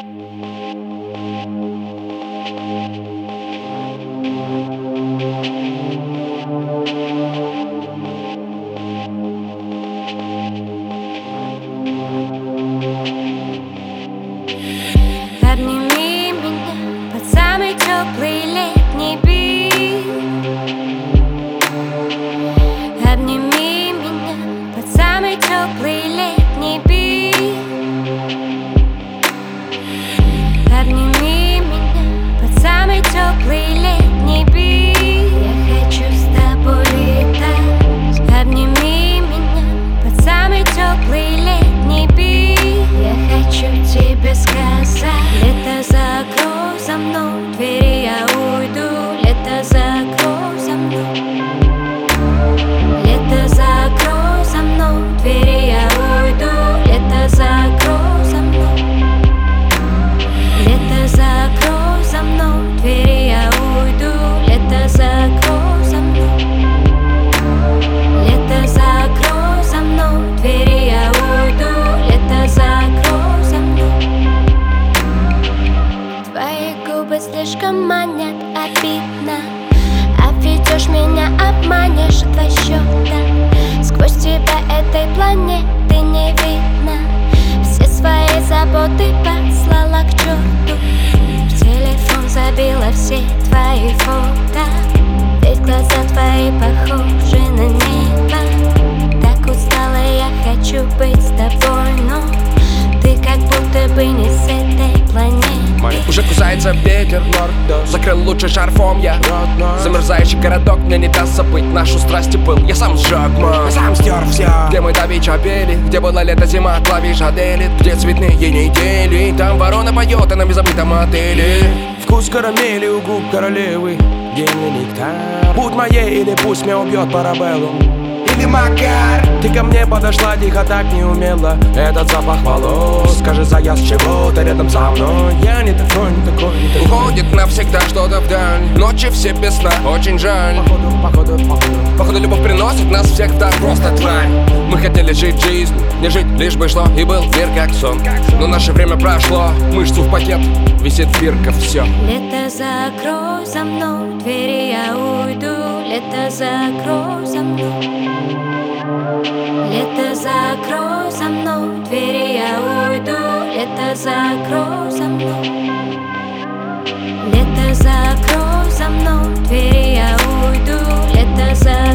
Обними меня под самый теплый летний бит. Обними меня под самый теплый летний бит. Обними меня под самый теплый летний бит. Я хочу с тобой летать. Обними меня под самый теплый летний бит. Я хочу тебе сказать: лето, закрой за мной двери, я уйду. Лето, закрой за мной. Лето, закрой за мной двери, я уйду. Лето, закрой за мной. Лето, закрой за мной двери, я уйду. Лето, закрой за мной. Лето, закрой за мной двери, я уйду. Лето, закрой за мной. Твои губы слишком манят, обидно. Обведешь меня, обманешь в 2 счета. Сквозь тебя этой планеты не видно. Все свои заботы послала к черту. В телефон забила все твои фото. Ведь глаза твои похожи на небо. Так устала, я хочу быть с тобой, но ты как будто бы не с этой планеты. Уже кусается ветер, закрыл лучше шарфом я. Замерзающий городок мне не даст забыть нашу страсть и пыл. Я сам сжег, я сам стер все. Где мы давеча пели, где было лето, зима, клавиша делит. Где цветные недели, там ворона поет, а на незабытом отеле. Вкус карамели у губ королевы, дельный нектар. Будь моей или пусть меня убьет парабеллум или Макар. Ты ко мне подошла тихо, так неумело. Этот запах волос, кажется, я с чего-то рядом со мной. Я не такой, не такой, не такой. Уходит навсегда что-то вдаль. Ночи все без сна, очень жаль. Походу любовь приносит нас всех так просто тлань. Мы хотели жить жизнь, не жить, лишь бы шло. И был мир как сон, но наше время прошло. Мышцу в пакет, висит бирка, все. Лето, закрой за мной двери, я уйду. Лето, закрой за мной. Лето, закрой за мной двери, я уйду. Лето, закрой за мной. Лето, закрой за мной двери, я уйду. Лето, закрой.